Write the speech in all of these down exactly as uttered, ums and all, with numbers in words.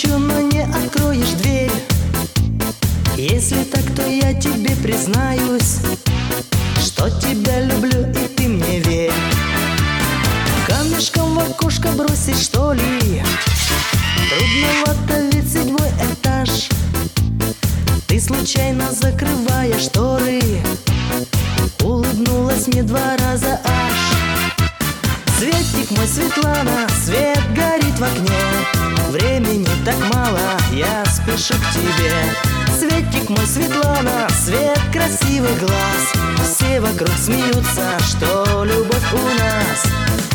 постучу, но не откроешь дверь. Если так, то я тебе признаюсь, что тебя люблю, и ты мне верь. Камешком в окошко бросить, что ли? Трудновато, ведь седьмой этаж. Ты случайно, закрывая шторы, улыбнулась мне два раза аж. Светик мой, Светлана, свет горит в окне. Времени так мало, я спешу к тебе. Светик мой, Светлана, свет красивых глаз. Все вокруг смеются, что любовь у нас.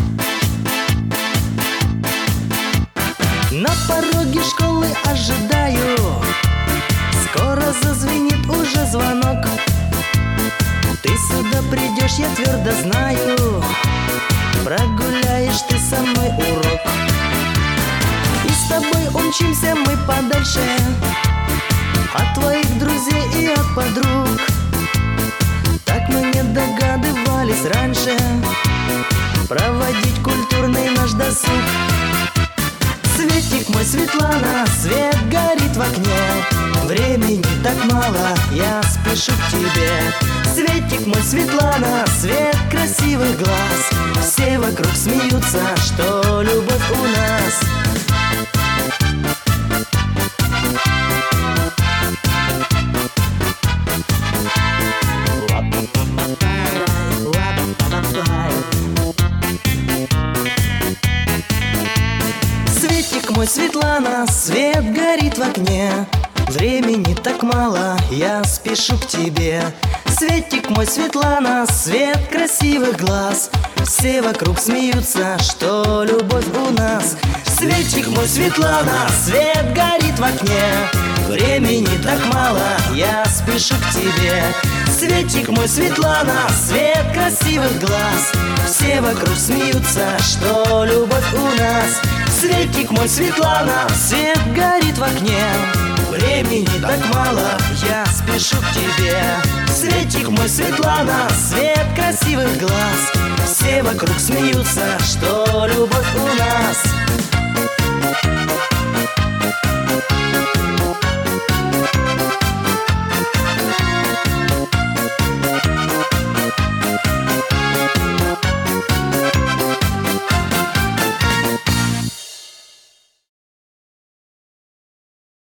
На пороге школы ожидаю, скоро зазвенит уже звонок. Ты сюда придешь, я твердо знаю, прогуляешь ты со мной урок. И с тобой умчимся мы подальше от твоих друзей и от подруг. Так мы не догадывались раньше проводить культурный наш досуг. Светик мой, Светлана, свет горит в окне. Времени так мало, я спешу к тебе. Светик мой, Светлана, свет красивых глаз. Все вокруг смеются, что любовь у нас. Светик мой, Светлана, свет горит в окне. Времени так мало, я спешу к тебе. Светик мой, Светлана, свет красивых глаз. Все вокруг смеются, что любовь у нас. Светик мой, Светлана, свет горит в окне. Времени так мало, я спешу к тебе. Светик мой, Светлана, свет красивых глаз. Все вокруг смеются, что любовь у нас. Светик мой, Светлана, свет горит в окне. Времени так мало, я спешу к тебе. Светик мой, Светлана, свет красивых глаз. Все вокруг смеются, что любовь